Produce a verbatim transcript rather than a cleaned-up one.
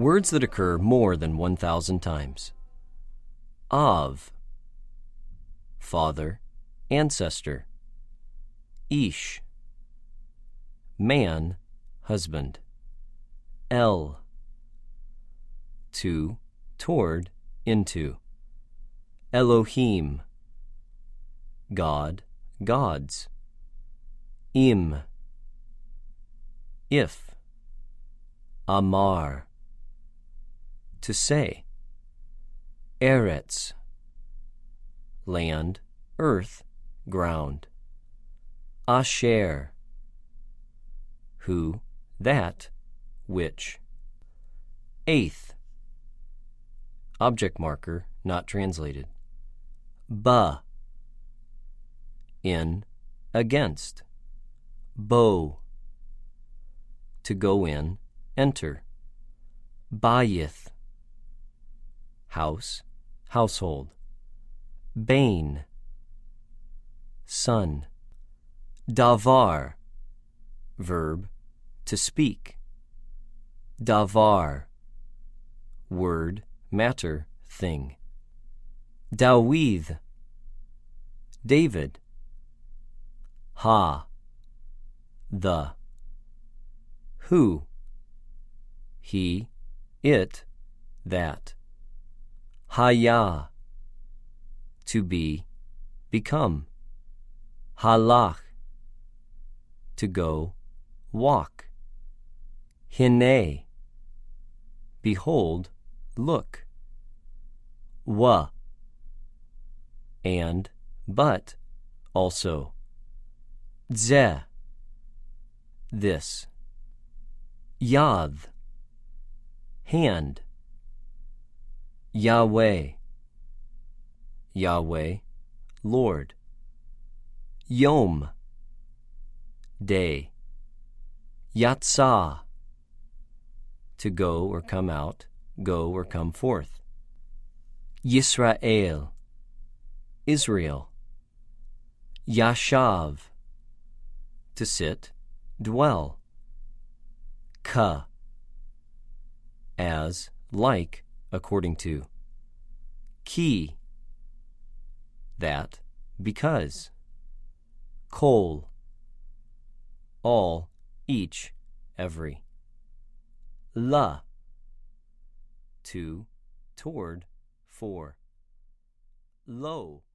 Words that occur more than one thousand times. Av, father, ancestor. Ish, man, husband. El, to, toward, into. Elohim, God, gods. Im, if. Amar, to say. Eretz, land, earth, ground. Asher, who, that, which. Eighth, object marker, not translated. Ba, in, against. Bo, to go in, enter. Bayith, house, household. Bain, son. Davar, verb, to speak. Davar, word, matter, thing. Dawid, David. Ha, the. Who, he, it, that. Haya, to be, become. Halach, to go, walk. Hine, behold, look. Wa, and, but, also. Ze, this. Yad, hand. Yahweh, Yahweh, Lord. Yom, day. Yatsah, to go or come out, go or come forth. Yisrael, Israel. Yashav, to sit, dwell. Ka, as, like, according to. Ki, that, because. Kol, all, each, every. La, to, toward, for. Lo,